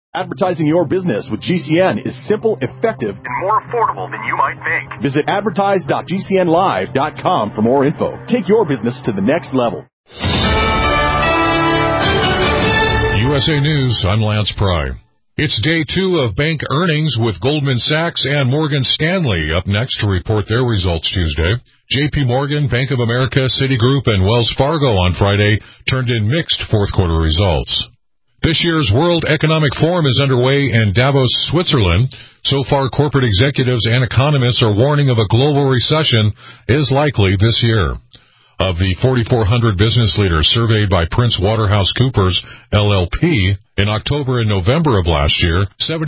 Advertising your business with GCN is simple, effective, and more affordable than you might think. Visit advertise.gcnlive.com for more info. Take your business to the next level. USA News, I'm Lance Pry. It's day 2 of bank earnings with Goldman Sachs and Morgan Stanley up next to report their results Tuesday. J.P. Morgan, Bank of America, Citigroup, and Wells Fargo on Friday turned in mixed fourth quarter results. This year's World Economic Forum is underway in Davos, Switzerland. So far, corporate executives and economists are warning of a global recession is likely this year. Of the 4,400 business leaders surveyed by PrinceWaterhouseCoopers, LLP, in October and November of last year,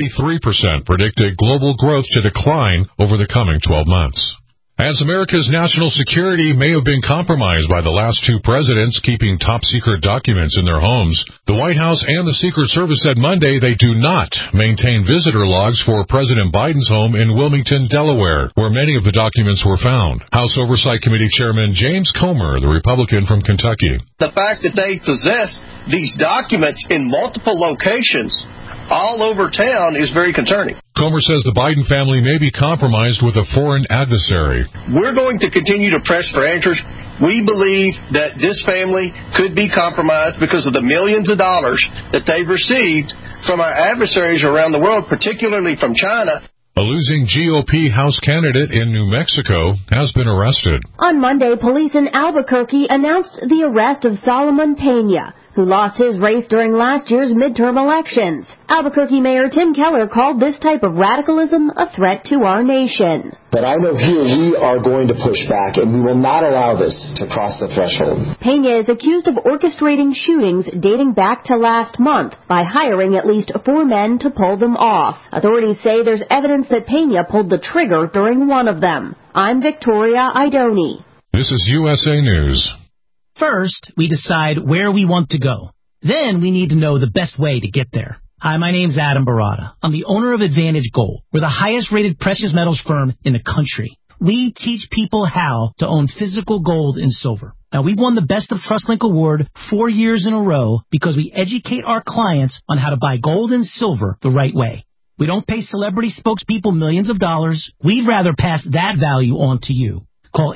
73% predicted global growth to decline over the coming 12 months. As America's national security may have been compromised by the last 2 presidents keeping top-secret documents in their homes, the White House and the Secret Service said Monday they do not maintain visitor logs for President Biden's home in Wilmington, Delaware, where many of the documents were found. House Oversight Committee Chairman James Comer, the Republican from Kentucky. The fact that they possess these documents in multiple locations all over town is very concerning. Comer says the Biden family may be compromised with a foreign adversary. We're going to continue to press for answers. We believe that this family could be compromised because of the millions of dollars that they've received from our adversaries around the world, particularly from China. A losing GOP House candidate in New Mexico has been arrested. On Monday, police in Albuquerque announced the arrest of Solomon Pena, who lost his race during last year's midterm elections. Albuquerque Mayor Tim Keller called this type of radicalism a threat to our nation. But I know here we are going to push back, and we will not allow this to cross the threshold. Pena is accused of orchestrating shootings dating back to last month by hiring at least 4 men to pull them off. Authorities say there's evidence that Pena pulled the trigger during one of them. I'm Victoria Idoni. This is USA News. First, we decide where we want to go. Then we need to know the best way to get there. Hi, my name's Adam Barada. I'm the owner of Advantage Gold. We're the highest-rated precious metals firm in the country. We teach people how to own physical gold and silver. Now, we've won the Best of TrustLink Award 4 years in a row because we educate our clients on how to buy gold and silver the right way. We don't pay celebrity spokespeople millions of dollars. We'd rather pass that value on to you. Call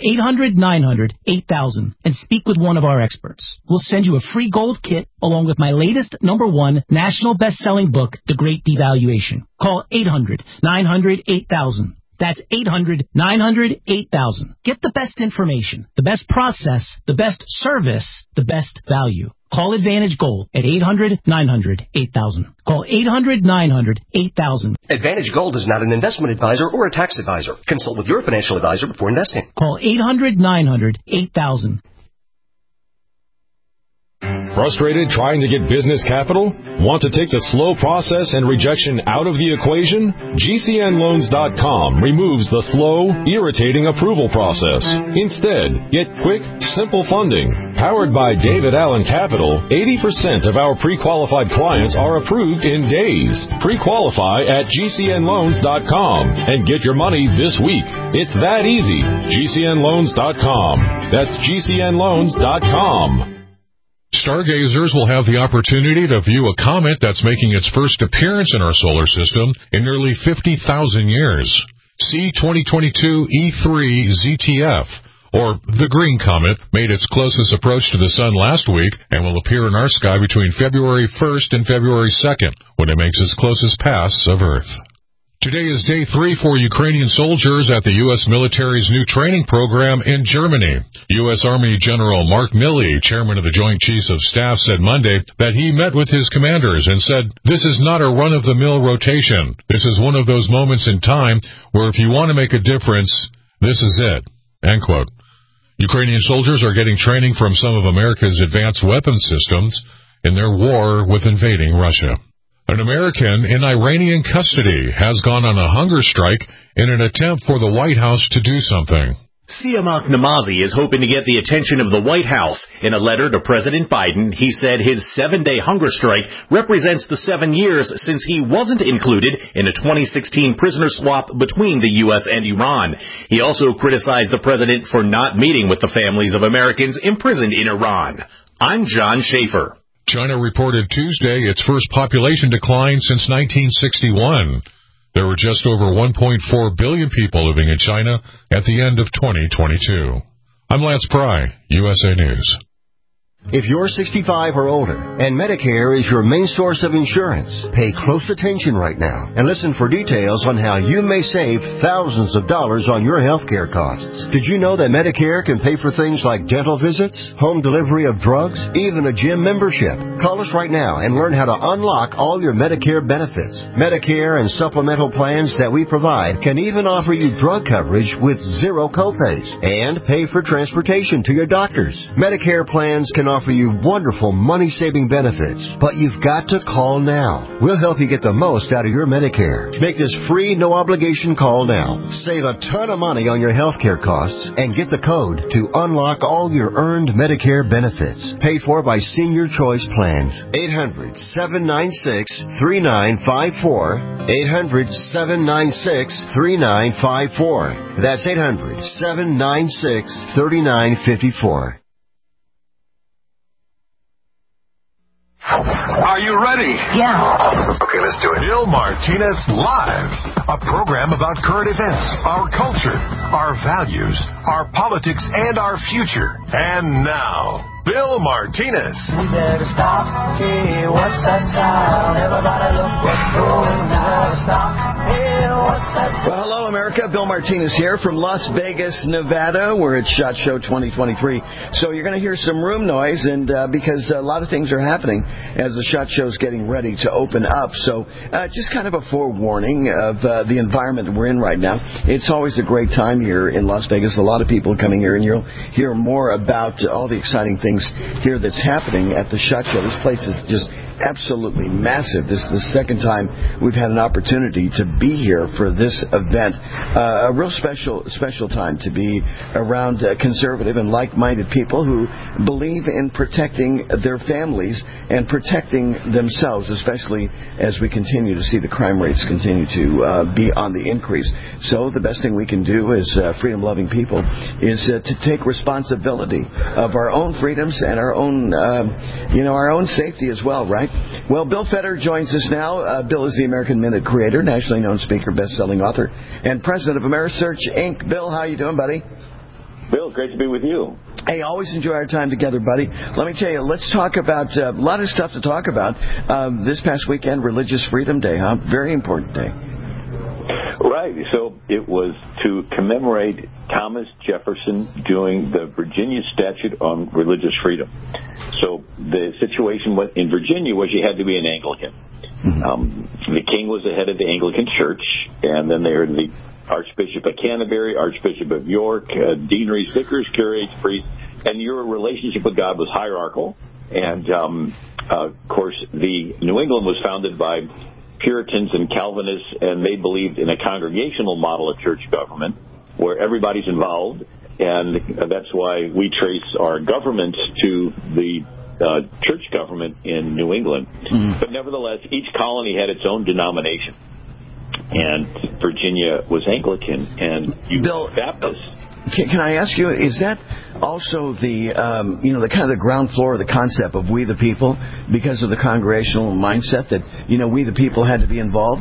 800-900-8000 and speak with one of our experts. We'll send you a free gold kit along with my latest #1 national best-selling book, The Great Devaluation. Call 800-900-8000. That's 800-900-8000. Get the best information, the best process, the best service, the best value. Call Advantage Gold at 800-900-8000. Call 800-900-8000. Advantage Gold is not an investment advisor or a tax advisor. Consult with your financial advisor before investing. Call 800-900-8000. Frustrated trying to get business capital? Want to take the slow process and rejection out of the equation? GCNLoans.com removes the slow, irritating approval process. Instead, get quick, simple funding. Powered by David Allen Capital, 80% of our pre-qualified clients are approved in days. Pre-qualify at GCNLoans.com and get your money this week. It's that easy. GCNLoans.com. That's GCNLoans.com. Stargazers will have the opportunity to view a comet that's making its first appearance in our solar system in nearly 50,000 years. See 2022 E3 ZTF, or the Green Comet, made its closest approach to the Sun last week and will appear in our sky between February 1st and February 2nd, when it makes its closest pass of Earth. Today is day 3 for Ukrainian soldiers at the U.S. military's new training program in Germany. U.S. Army General Mark Milley, chairman of the Joint Chiefs of Staff, said Monday that he met with his commanders and said, "This is not a run-of-the-mill rotation. This is one of those moments in time where if you want to make a difference, this is it." End quote. Ukrainian soldiers are getting training from some of America's advanced weapons systems in their war with invading Russia. An American in Iranian custody has gone on a hunger strike in an attempt for the White House to do something. Siamak Namazi is hoping to get the attention of the White House. In a letter to President Biden, he said his 7-day hunger strike represents the 7 years since he wasn't included in a 2016 prisoner swap between the U.S. and Iran. He also criticized the president for not meeting with the families of Americans imprisoned in Iran. I'm John Schaefer. China reported Tuesday its first population decline since 1961. There were just over 1.4 billion people living in China at the end of 2022. I'm Lance Pry, USA News. If you're 65 or older and Medicare is your main source of insurance, pay close attention right now and listen for details on how you may save thousands of dollars on your health care costs. Did you know that Medicare can pay for things like dental visits, home delivery of drugs, even a gym membership? Call us right now and learn how to unlock all your Medicare benefits. Medicare and supplemental plans that we provide can even offer you drug coverage with zero copays and pay for transportation to your doctors. Medicare plans can offer you wonderful money-saving benefits, but you've got to call now. We'll help you get the most out of your Medicare. Make this free, no-obligation call now. Save a ton of money on your health care costs and get the code to unlock all your earned Medicare benefits. Paid for by Senior Choice Plans. 800-796-3954. 800-796-3954. That's 800-796-3954. Are you ready? Yeah. Okay, let's do it. Bill Martinez Live, a program about current events, our culture, our values, our politics, and our future. And now, Bill Martinez. We better stop. Hey, what's that sound? Everybody look what's going down. Stop. Hey, what's that sound? Well, hello, America. Bill Martinez here from Las Vegas, Nevada. We're at SHOT Show 2023. So you're going to hear some room noise, and because a lot of things are happening as the SHOT Show is getting ready to open up. So just kind of a forewarning of the environment that we're in right now. It's always a great time here in Las Vegas. A lot of people coming here, and you'll hear more about all the exciting things here that's happening at the SHOT Show. This place is just absolutely massive. This is the second time we've had an opportunity to be here for this event. A real special time to be around conservative and like-minded people who believe in protecting their families and protecting themselves, especially as we continue to see the crime rates continue to be on the increase. So the best thing we can do as freedom-loving people is to take responsibility of our own freedoms and our own, our own safety as well, right? Well, Bill Fetter joins us now. Bill is the American Minute creator, nationally known speaker, best-selling author, and president of AmeriSearch, Inc. Bill, how you doing, buddy? Bill, great to be with you. Hey, always enjoy our time together, buddy. Let me tell you, let's talk about a lot of stuff to talk about. This past weekend, Religious Freedom Day, huh? Very important day. Right. So it was to commemorate Thomas Jefferson doing the Virginia Statute on Religious Freedom. So the situation in Virginia was you had to be an Anglican. The king was the head of the Anglican Church, and then there were the Archbishop of Canterbury, Archbishop of York, deaneries, vicars, curates, priests, and your relationship with God was hierarchical. And, of course, the New England was founded by Puritans and Calvinists, and they believed in a congregational model of church government where everybody's involved, and that's why we trace our government to the church government in New England. But nevertheless, each colony had its own denomination, and Virginia was Anglican, and you were Baptist. Can I ask you, is that also the the kind of the ground floor of the concept of we the people, because of the congregational mindset that we the people had to be involved?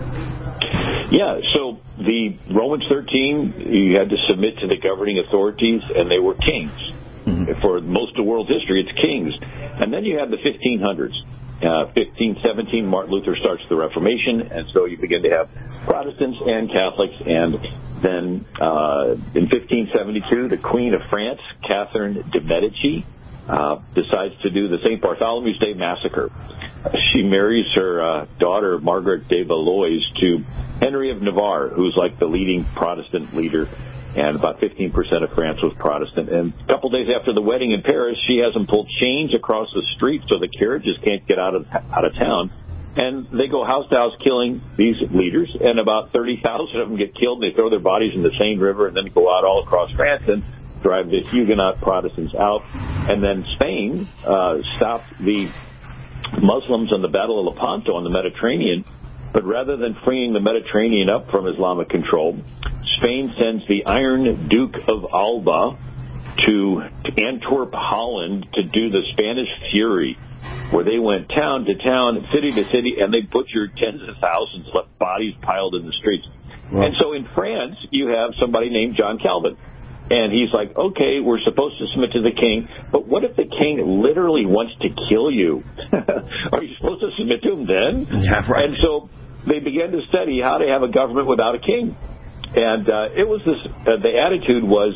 Yeah. So the Romans 13, you had to submit to the governing authorities, and they were kings. For most of world history, it's kings, and then you have the 1500s. 1517, Martin Luther starts the Reformation, and so you begin to have Protestants and Catholics. And then in 1572, the Queen of France, Catherine de Medici, decides to do the St. Bartholomew's Day Massacre. She marries her daughter, Margaret de Valois, to Henry of Navarre, who's like the leading Protestant leader, and about 15% of France was Protestant. And a couple days after the wedding in Paris, she has them pull chains across the street so the carriages can't get out of town. And they go house to house killing these leaders, and about 30,000 of them get killed, and they throw their bodies in the Seine River and then go out all across France and drive the Huguenot Protestants out. And then Spain stopped the Muslims in the Battle of Lepanto on the Mediterranean, but rather than freeing the Mediterranean up from Islamic control, Spain sends the Iron Duke of Alba to Antwerp, Holland, to do the Spanish Fury. where they went town to town, city to city, and they butchered tens of thousands, left bodies piled in the streets. Wow. And so in France, you have somebody named John Calvin. And he's like, okay, we're supposed to submit to the king, but what if the king literally wants to kill you? Are you supposed to submit to him then? Yeah, right. And so they began to study how to have a government without a king. And it was this, the attitude was,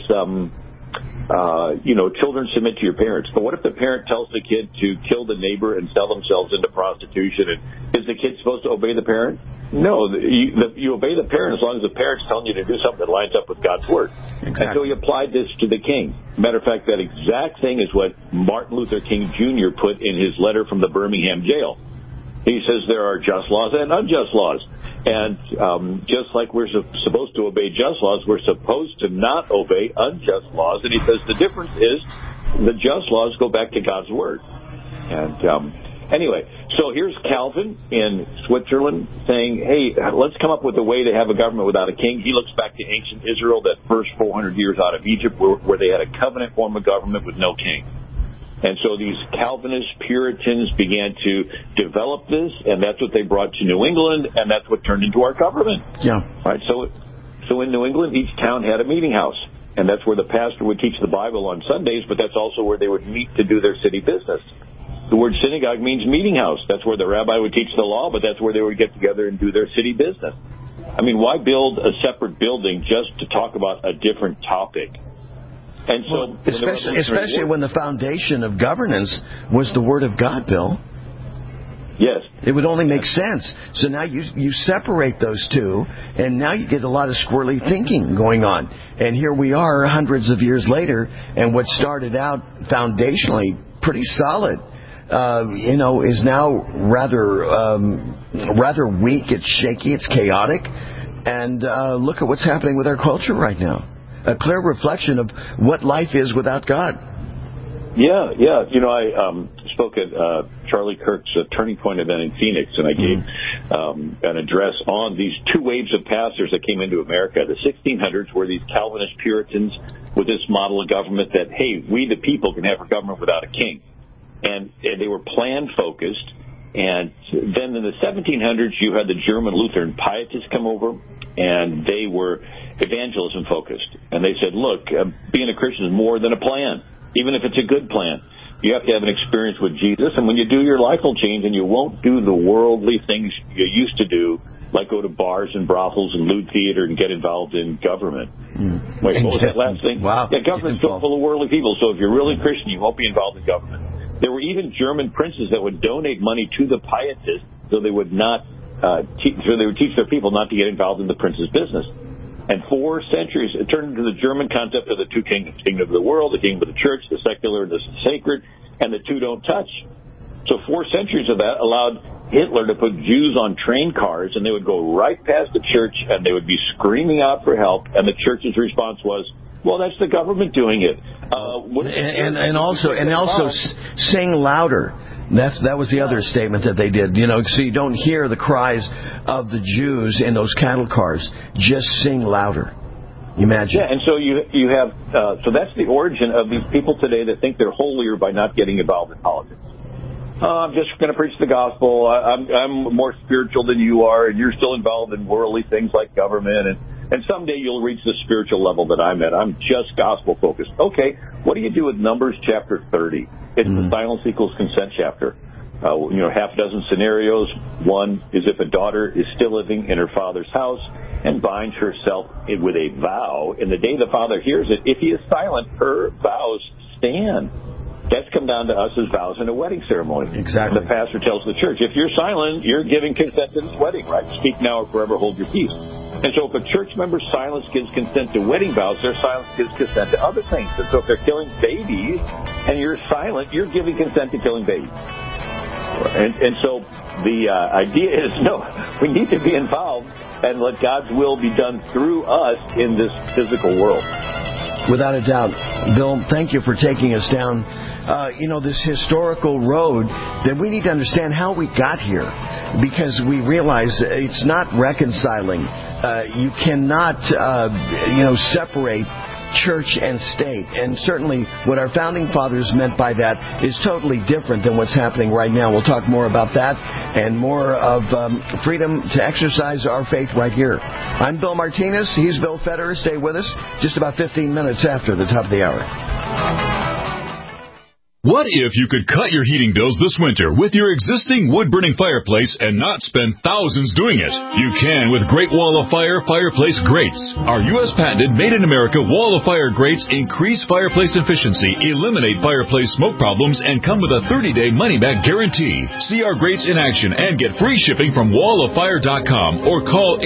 children submit to your parents. But what if the parent tells the kid to kill the neighbor and sell themselves into prostitution? And is the kid supposed to obey the parent? No, you obey the parent as long as the parent's telling you to do something that lines up with God's word. Exactly. And so he applied this to the king. Matter of fact, that exact thing is what Martin Luther King Jr. put in his letter from the Birmingham jail. He says there are just laws and unjust laws. And just like we're supposed to obey just laws, we're supposed to not obey unjust laws. And he says the difference is the just laws go back to God's word. And anyway, so here's Calvin in Switzerland saying, hey, let's come up with a way to have a government without a king. He looks back to ancient Israel, that first 400 years out of Egypt, where they had a covenant form of government with no king. And so these Calvinist Puritans began to develop this, and that's what they brought to New England, and that's what turned into our government. Yeah. Right. So in New England, each town had a meeting house, and that's where the pastor would teach the Bible on Sundays, but that's also where they would meet to do their city business. The word synagogue means meeting house. That's where the rabbi would teach the law, but that's where they would get together and do their city business. I mean, why build a separate building just to talk about a different topic? And so, especially when the foundation of governance was the Word of God, Bill. Yes. It would only make sense. So now you separate those two, and now you get a lot of squirrely thinking going on. And here we are hundreds of years later, and what started out foundationally pretty solid, is now rather weak. It's shaky. It's chaotic. And look at what's happening with our culture right now. A clear reflection of what life is without God. Yeah. I spoke at Charlie Kirk's Turning Point event in Phoenix, and I gave an address on these two waves of pastors that came into America. The 1600s were these Calvinist Puritans with this model of government that, hey, we the people can have a government without a king. And they were plan-focused. And then in the 1700s, you had the German Lutheran Pietists come over, and they were evangelism-focused. And they said, look, being a Christian is more than a plan, even if it's a good plan. You have to have an experience with Jesus, and when you do, your life will change, and you won't do the worldly things you used to do, like go to bars and brothels and lewd theater and get involved in government. Wait, what was that last thing? Wow. Yeah, government's full of worldly people, so if you're really Christian, you won't be involved in government. There were even German princes that would donate money to the Pietists so they would not they would teach their people not to get involved in the prince's business. And 4 centuries, it turned into the German concept of the two kingdoms, kingdom of the world, the kingdom of the church, the secular and the sacred, and the two don't touch. So 4 centuries of that allowed Hitler to put Jews on train cars, and they would go right past the church, and they would be screaming out for help, and the church's response was, well, that's the government doing it. And also sing louder. That was the other statement that they did. So you don't hear the cries of the Jews in those cattle cars. Just sing louder. Imagine. Yeah, and so you have so that's the origin of these people today that think they're holier by not getting involved in politics. I'm just going to preach the gospel. I'm more spiritual than you are, and you're still involved in worldly things like government, and someday you'll reach the spiritual level that I'm at. I'm just gospel focused. Okay, what do you do with Numbers chapter 30? It's the silence equals consent chapter. Half a dozen scenarios. One is if a daughter is still living in her father's house and binds herself with a vow, and the day the father hears it, if he is silent, her vows stand. That's come down to us as vows in a wedding ceremony. Exactly. The pastor tells the church, if you're silent, you're giving consent to this wedding, right? Speak now or forever hold your peace. And so if a church member's silence gives consent to wedding vows, their silence gives consent to other things. And so if they're killing babies and you're silent, you're giving consent to killing babies. And so the idea is, no, we need to be involved and let God's will be done through us in this physical world. Without a doubt. Bill, thank you for taking us down, this historical road that we need to understand how we got here, because we realize it's not reconciling. You cannot, separate church and state. And certainly what our founding fathers meant by that is totally different than what's happening right now. We'll talk more about that and more of freedom to exercise our faith right here. I'm Bill Martinez. He's Bill Federer. Stay with us just about 15 minutes after the top of the hour. What if you could cut your heating bills this winter with your existing wood-burning fireplace and not spend thousands doing it? You can with Great Wall of Fire fireplace grates. Our U.S. patented made-in-America Wall of Fire grates increase fireplace efficiency, eliminate fireplace smoke problems, and come with a 30-day money-back guarantee. See our grates in action and get free shipping from walloffire.com or call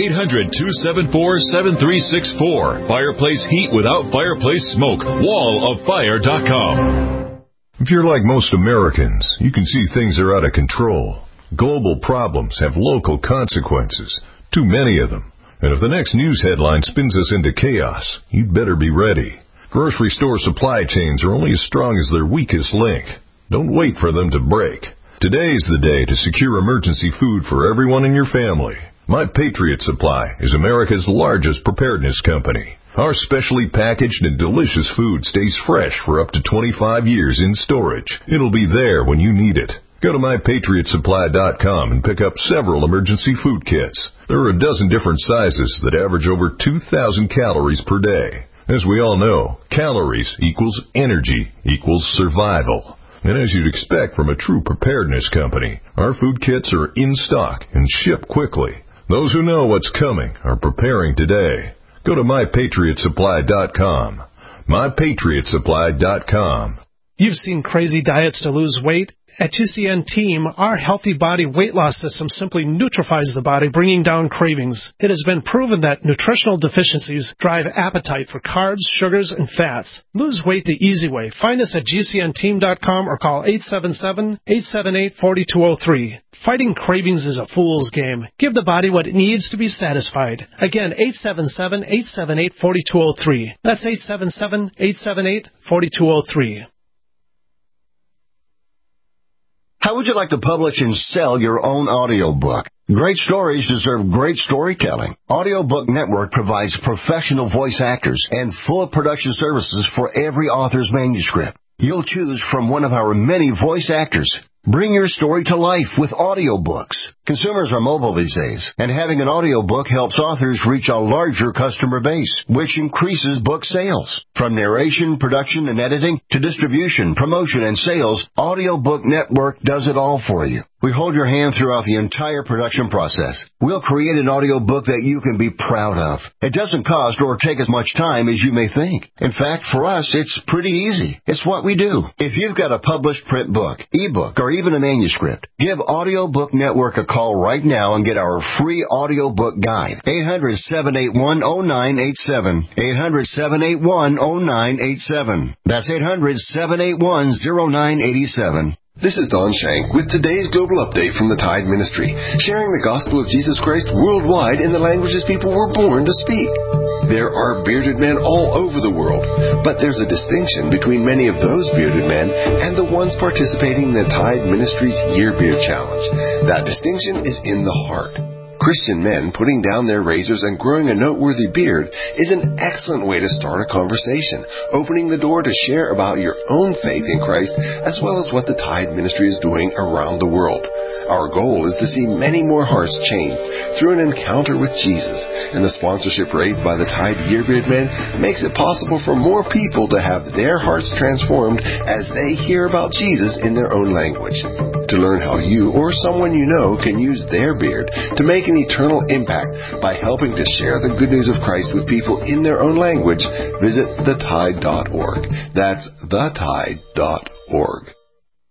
800-274-7364. Fireplace heat without fireplace smoke. walloffire.com. If you're like most Americans, you can see things are out of control. Global problems have local consequences, too many of them. And if the next news headline spins us into chaos, you'd better be ready. Grocery store supply chains are only as strong as their weakest link. Don't wait for them to break. Today's the day to secure emergency food for everyone in your family. My Patriot Supply is America's largest preparedness company. Our specially packaged and delicious food stays fresh for up to 25 years in storage. It'll be there when you need it. Go to MyPatriotSupply.com and pick up several emergency food kits. There are a dozen different sizes that average over 2,000 calories per day. As we all know, calories equals energy equals survival. And as you'd expect from a true preparedness company, our food kits are in stock and ship quickly. Those who know what's coming are preparing today. Go to MyPatriotSupply.com. MyPatriotSupply.com. You've seen crazy diets to lose weight. At GCN Team, our Healthy Body weight loss system simply neutralizes the body, bringing down cravings. It has been proven that nutritional deficiencies drive appetite for carbs, sugars, and fats. Lose weight the easy way. Find us at GCNteam.com or call 877-878-4203. Fighting cravings is a fool's game. Give the body what it needs to be satisfied. Again, 877-878-4203. That's 877-878-4203. How would you like to publish and sell your own audiobook? Great stories deserve great storytelling. Audiobook Network provides professional voice actors and full production services for every author's manuscript. You'll choose from one of our many voice actors. Bring your story to life with audiobooks. Consumers are mobile these days, and having an audiobook helps authors reach a larger customer base, which increases book sales. From narration, production, and editing to distribution, promotion, and sales, Audiobook Network does it all for you. We hold your hand throughout the entire production process. We'll create an audiobook that you can be proud of. It doesn't cost or take as much time as you may think. In fact, for us, it's pretty easy. It's what we do. If you've got a published print book, ebook, or even a manuscript, give Audiobook Network a call right now and get our free audiobook guide. 800-781-0987. 800-781-0987. That's 800-781-0987. This is Don Shank with today's Global Update from the Tide Ministry, sharing the gospel of Jesus Christ worldwide in the languages people were born to speak. There are bearded men all over the world, but there's a distinction between many of those bearded men and the ones participating in the Tide Ministry's Year Beard Challenge. That distinction is in the heart. Christian men putting down their razors and growing a noteworthy beard is an excellent way to start a conversation, opening the door to share about your own faith in Christ as well as what the Tide Ministry is doing around the world. Our goal is to see many more hearts changed through an encounter with Jesus, and the sponsorship raised by the Tide Yearbeard Men makes it possible for more people to have their hearts transformed as they hear about Jesus in their own language. To learn how you or someone you know can use their beard to make an eternal impact by helping to share the good news of Christ with people in their own language, visit thetide.org. That's thetide.org.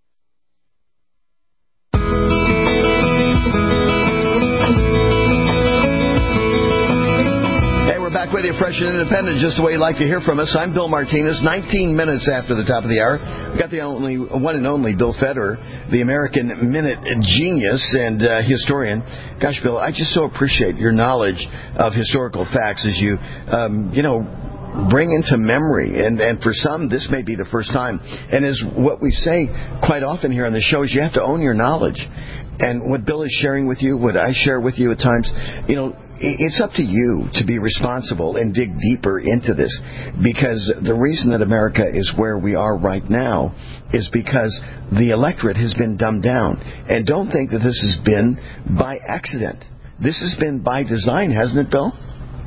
Back with you, fresh and independent, just the way you like to hear from us. I'm Bill Martinez. 19 minutes after the top of the hour, we've got the one and only Bill Federer, the American Minute genius and historian. Gosh, Bill, I just so appreciate your knowledge of historical facts as you, bring into memory. And for some, this may be the first time. And as what we say quite often here on the show is you have to own your knowledge. And what Bill is sharing with you, what I share with you at times, it's up to you to be responsible and dig deeper into this, because the reason that America is where we are right now is because the electorate has been dumbed down. And don't think that this has been by accident. This has been by design, hasn't it, Bill?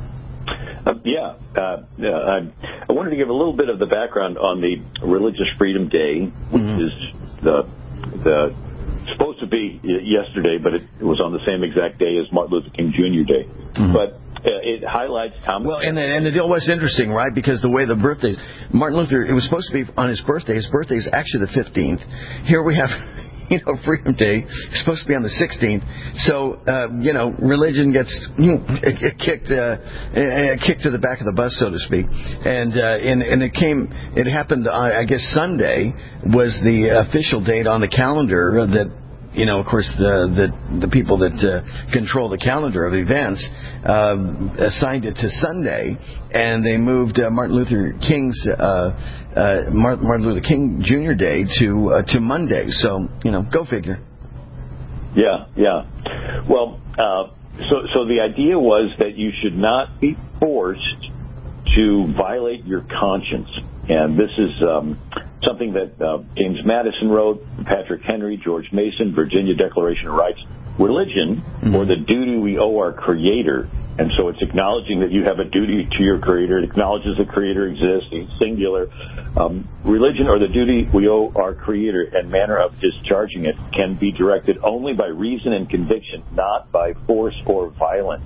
I wanted to give a little bit of the background on the Religious Freedom Day, which is the supposed to be yesterday, but it was on the same exact day as Martin Luther King Jr. Day. But it highlights Thomas. Well, and the deal was interesting, right? Because the way the birthdays, Martin Luther, it was supposed to be on his birthday. His birthday is actually the 15th. Here we have, Freedom Day is supposed to be on the 16th. So, religion gets kicked to the back of the bus, so to speak. And it happened, I guess Sunday was the official date on the calendar that, of course, the people that control the calendar of events assigned it to Sunday, and they moved Martin Luther King Jr. Day to Monday. So, go figure. Yeah. Well, so the idea was that you should not be forced to violate your conscience, and this is something that James Madison wrote, Patrick Henry, George Mason, Virginia Declaration of Rights. Religion, or the duty we owe our Creator, and so it's acknowledging that you have a duty to your Creator. It acknowledges the Creator exists, he's singular. Religion, or the duty we owe our Creator, and manner of discharging it, can be directed only by reason and conviction, not by force or violence.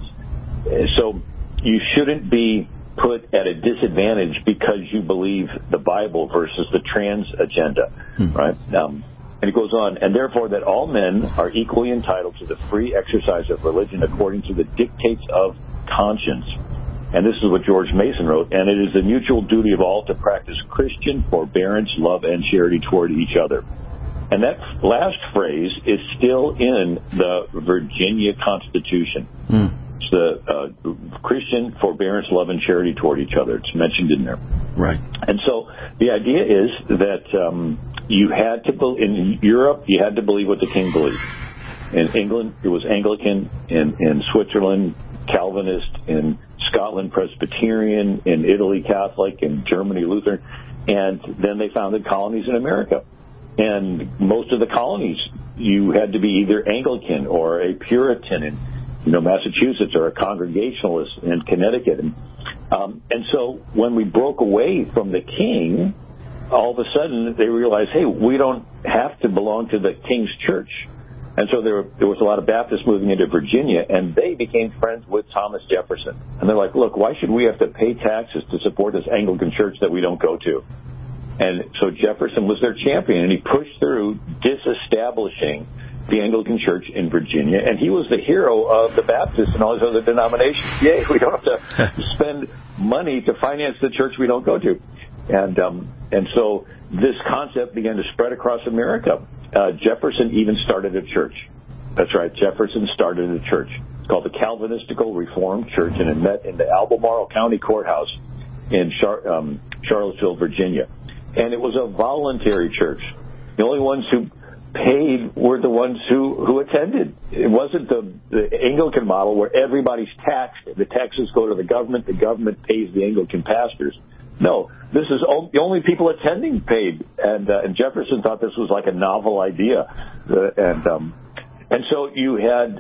So you shouldn't be put at a disadvantage because you believe the Bible versus the trans agenda, right? And it goes on, and therefore that all men are equally entitled to the free exercise of religion according to the dictates of conscience. And this is what George Mason wrote, and it is the mutual duty of all to practice Christian forbearance, love, and charity toward each other. And that last phrase is still in the Virginia Constitution. It's the Christian forbearance, love, and charity toward each other. It's mentioned in there. Right. And so the idea is that you had to, in Europe, you had to believe what the king believed. In England, it was Anglican. In Switzerland, Calvinist. In Scotland, Presbyterian. In Italy, Catholic. In Germany, Lutheran. And then they founded colonies in America. And most of the colonies, you had to be either Anglican or a Puritan in Massachusetts, or a Congregationalist in Connecticut. And so when we broke away from the king, all of a sudden they realized, hey, we don't have to belong to the king's church. And so there was a lot of Baptists moving into Virginia, and they became friends with Thomas Jefferson. And they're like, look, why should we have to pay taxes to support this Anglican church that we don't go to? And so Jefferson was their champion, and he pushed through disestablishing the Anglican Church in Virginia, and he was the hero of the Baptists and all these other denominations. Yay, we don't have to spend money to finance the church we don't go to. And so this concept began to spread across America. Jefferson even started a church. That's right, Jefferson started a church. It's called the Calvinistical Reformed Church, and it met in the Albemarle County Courthouse in Charlottesville, Virginia. And it was a voluntary church. The only ones who paid were the ones who attended. It wasn't the Anglican model where everybody's taxed. The taxes go to the government pays the Anglican pastors. No, this is the only people attending paid. And Jefferson thought this was like a novel idea. And so you had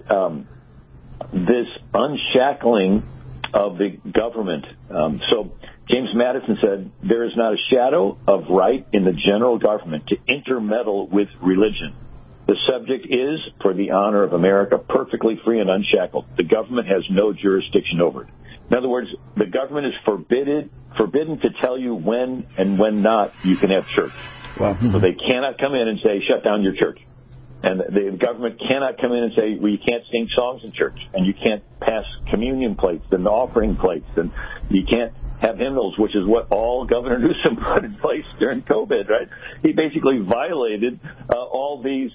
this unshackling of the government. So James Madison said, there is not a shadow of right in the general government to intermeddle with religion. The subject is, for the honor of America, perfectly free and unshackled. The government has no jurisdiction over it. In other words, the government is forbidden to tell you when and when not you can have church. Wow. So they cannot come in and say, shut down your church. And the government cannot come in and say, well, you can't sing songs in church, and you can't pass communion plates and offering plates, and you can't have hymnals, which is what all Governor Newsom put in place during COVID, right? He basically violated all these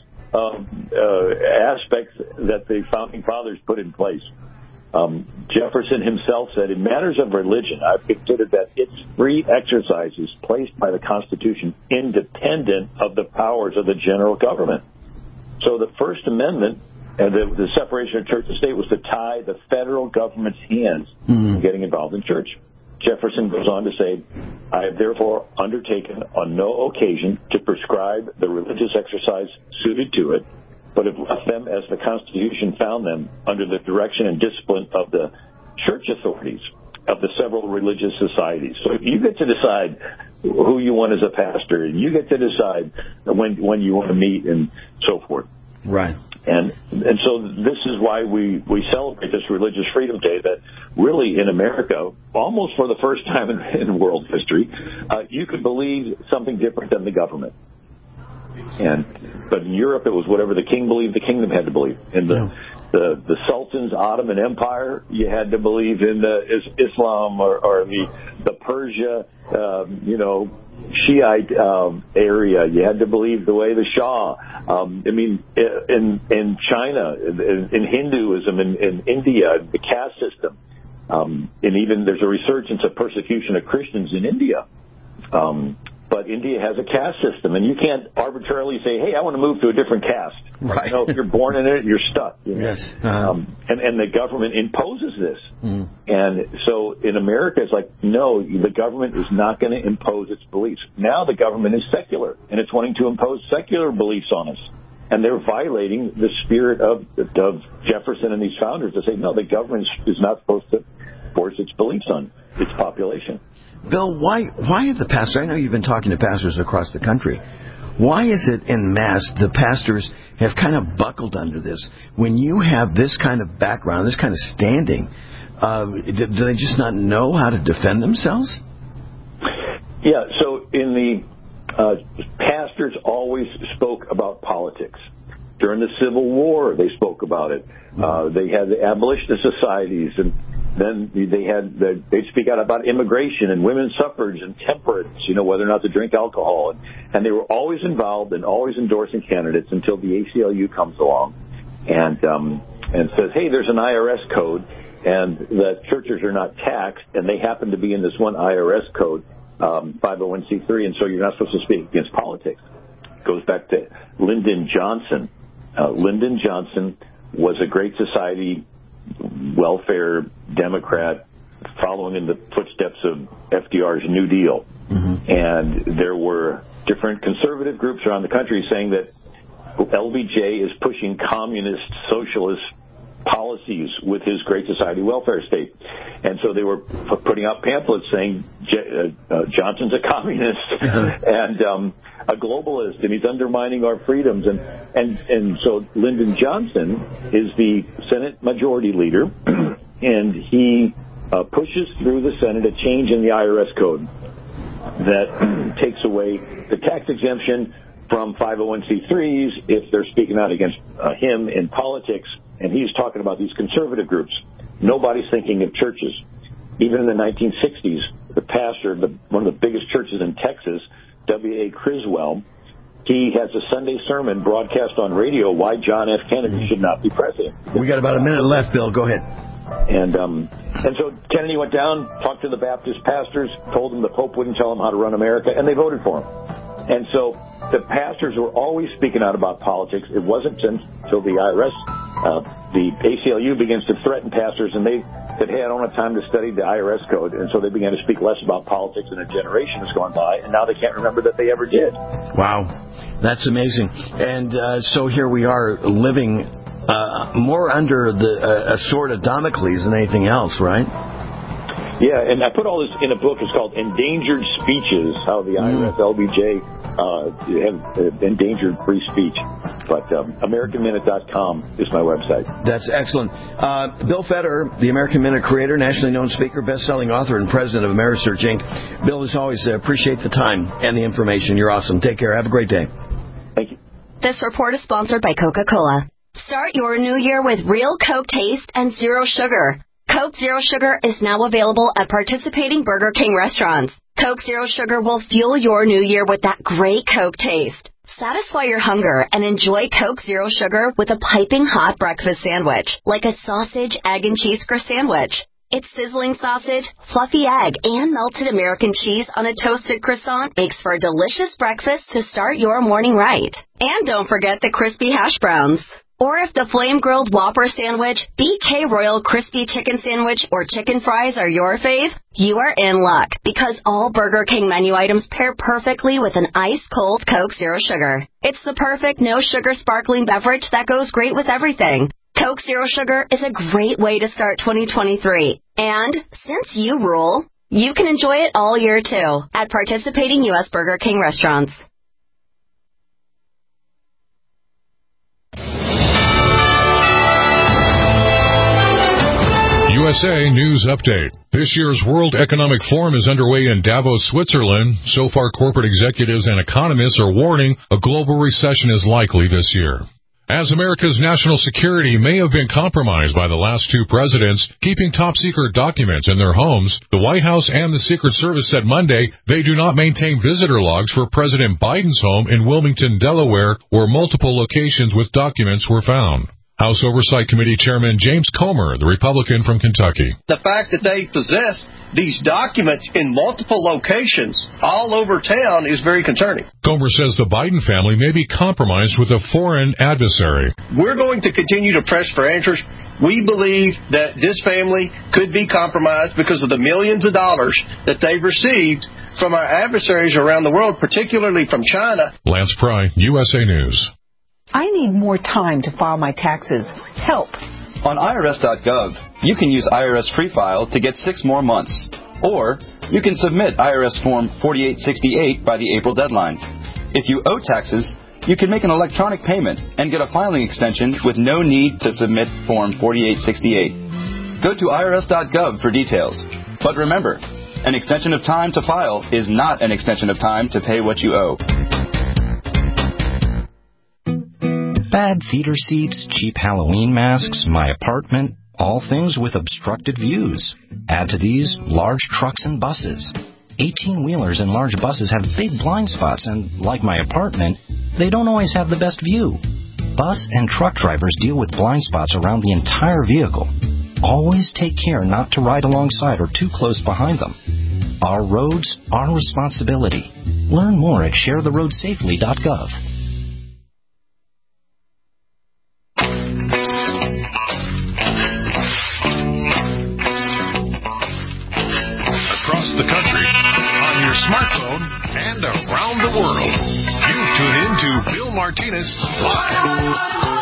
aspects that the Founding Fathers put in place. Jefferson himself said, in matters of religion, I've considered that its free exercise is placed by the Constitution independent of the powers of the general government. So the First Amendment And the separation of church and state was to tie the federal government's hands from getting involved in church. Jefferson goes on to say, I have therefore undertaken on no occasion to prescribe the religious exercise suited to it, but have left them as the Constitution found them under the direction and discipline of the church authorities of the several religious societies. So you get to decide who you want as a pastor, and you get to decide when you want to meet and so forth. Right. And so this is why we celebrate this Religious Freedom Day, that really in America, almost for the first time in world history, you could believe something different than the government. But in Europe, it was whatever the king believed, the kingdom had to believe. In the Sultan's Ottoman Empire, you had to believe in Islam or the Persia, Shiite area. You had to believe the way the Shah. In China, in Hinduism, in India, the caste system, and even there's a resurgence of persecution of Christians in India. But India has a caste system, and you can't arbitrarily say, hey, I want to move to a different caste. Right. No, if you're born in it, you're stuck. Yes. And the government imposes this. And so in America, it's like, no, the government is not going to impose its beliefs. Now the government is secular, and it's wanting to impose secular beliefs on us. And they're violating the spirit of Jefferson and these founders to say, no, the government is not supposed to force its beliefs on its population. Bill, why are the pastors, I know you've been talking to pastors across the country, why is it en masse the pastors have kind of buckled under this? When you have this kind of background, this kind of standing, do they just not know how to defend themselves? Yeah, so in the pastors always spoke about politics. During the Civil War, they spoke about it. They had the abolitionist societies, and then they'd speak out about immigration and women's suffrage and temperance, whether or not to drink alcohol. And they were always involved and always endorsing candidates until the ACLU comes along and says, hey, there's an IRS code, and the churches are not taxed, and they happen to be in this one IRS code, 501c3, and so you're not supposed to speak against politics. It goes back to Lyndon Johnson. Lyndon Johnson was a Great Society welfare Democrat following in the footsteps of FDR's New Deal. And there were different conservative groups around the country saying that LBJ is pushing communist, socialist policies with his Great Society welfare state. And so they were putting out pamphlets saying Johnson's a communist and a globalist, and he's undermining our freedoms. And so Lyndon Johnson is the Senate Majority Leader, and he pushes through the Senate a change in the IRS code that takes away the tax exemption from 501c3s if they're speaking out against him in politics. And he's talking about these conservative groups. Nobody's thinking of churches. Even in the 1960s, the pastor, one of the biggest churches in Texas, W.A. Criswell, he has a Sunday sermon broadcast on radio why John F. Kennedy should not be president. We got about a minute left, Bill. Go ahead. And so Kennedy went down, talked to the Baptist pastors, told them the Pope wouldn't tell them how to run America, and they voted for him. And so the pastors were always speaking out about politics. It wasn't until the IRS, the ACLU begins to threaten pastors, and they said, hey, I don't have time to study the IRS code. And so they began to speak less about politics, and a generation has gone by, and now they can't remember that they ever did. Wow. That's amazing. And so here we are living more under the sword of Damocles than anything else, right? Yeah, and I put all this in a book. It's called Endangered Speeches, how the IRS, LBJ have endangered free speech. But AmericanMinute.com is my website. That's excellent. Bill Federer, the American Minute creator, nationally known speaker, best-selling author, and president of Amerisearch Inc. Bill, as always, appreciate the time and the information. You're awesome. Take care. Have a great day. Thank you. This report is sponsored by Coca-Cola. Start your new year with real Coke taste and zero sugar. Coke Zero Sugar is now available at participating Burger King restaurants. Coke Zero Sugar will fuel your new year with that great Coke taste. Satisfy your hunger and enjoy Coke Zero Sugar with a piping hot breakfast sandwich, like a sausage, egg, and cheese sandwich. Its sizzling sausage, fluffy egg, and melted American cheese on a toasted croissant makes for a delicious breakfast to start your morning right. And don't forget the crispy hash browns. Or if the flame-grilled Whopper sandwich, BK Royal Crispy Chicken Sandwich, or chicken fries are your fave, you are in luck because all Burger King menu items pair perfectly with an ice-cold Coke Zero Sugar. It's the perfect no-sugar sparkling beverage that goes great with everything. Coke Zero Sugar is a great way to start 2023. And since you rule, you can enjoy it all year, too, at participating U.S. Burger King restaurants. USA News Update. This year's World Economic Forum is underway in Davos, Switzerland. So far, corporate executives and economists are warning a global recession is likely this year. As America's national security may have been compromised by the last two presidents keeping top-secret documents in their homes, the White House and the Secret Service said Monday they do not maintain visitor logs for President Biden's home in Wilmington, Delaware, where multiple locations with documents were found. House Oversight Committee Chairman James Comer, the Republican from Kentucky. The fact that they possess these documents in multiple locations all over town is very concerning. Comer says the Biden family may be compromised with a foreign adversary. We're going to continue to press for answers. We believe that this family could be compromised because of the millions of dollars that they've received from our adversaries around the world, particularly from China. Lance Pry, USA News. I need more time to file my taxes. Help. On IRS.gov, you can use IRS Free File to get 6 more months. Or you can submit IRS Form 4868 by the April deadline. If you owe taxes, you can make an electronic payment and get a filing extension with no need to submit Form 4868. Go to IRS.gov for details. But remember, an extension of time to file is not an extension of time to pay what you owe. Bad theater seats, cheap Halloween masks, my apartment, all things with obstructed views. Add to these large trucks and buses. 18-wheelers and large buses have big blind spots, and like my apartment, they don't always have the best view. Bus and truck drivers deal with blind spots around the entire vehicle. Always take care not to ride alongside or too close behind them. Our roads, our responsibility. Learn more at sharetheroadsafely.gov. The country, on your smartphone, and around the world. You tune in to Bill Martinez Live.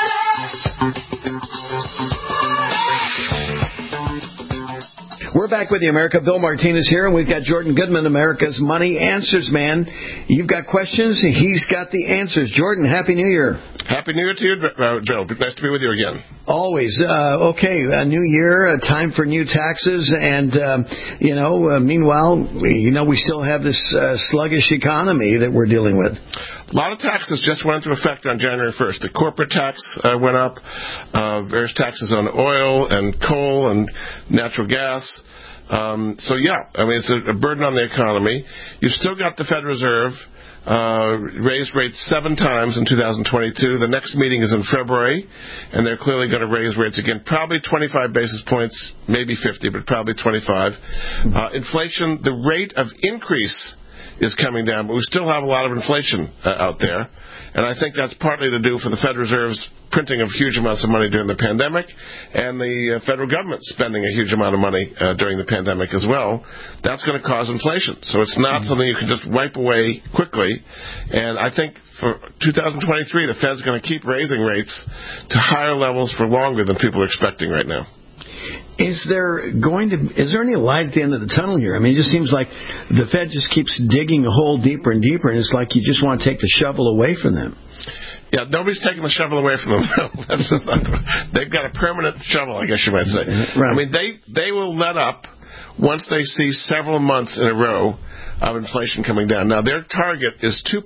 We're back with you, America. Bill Martinez here, and we've got Jordan Goodman, America's Money Answers Man. You've got questions, he's got the answers. Jordan, Happy New Year. Happy New Year to you, Bill. Nice to be with you again. Always. Okay, a new year, a time for new taxes, and, meanwhile, we still have this sluggish economy that we're dealing with. A lot of taxes just went into effect on January 1st. The corporate tax went up, various taxes on oil and coal and natural gas. It's a burden on the economy. You've still got the Federal Reserve raised rates 7 times in 2022. The next meeting is in February, and they're clearly going to raise rates again, probably 25 basis points, maybe 50, but probably 25. Inflation, the rate of increase is coming down, but we still have a lot of inflation out there. And I think that's partly to do for the Federal Reserve's printing of huge amounts of money during the pandemic and the federal government spending a huge amount of money during the pandemic as well. That's going to cause inflation. So it's not something you can just wipe away quickly. And I think for 2023, the Fed's going to keep raising rates to higher levels for longer than people are expecting right now. Is there any light at the end of the tunnel here? I mean, it just seems like the Fed just keeps digging a hole deeper and deeper, and it's like you just want to take the shovel away from them. Yeah, nobody's taking the shovel away from them. That's just not, they've got a permanent shovel, I guess you might say. Right. I mean, they will let up once they see several months in a row of inflation coming down. Now, their target is 2%.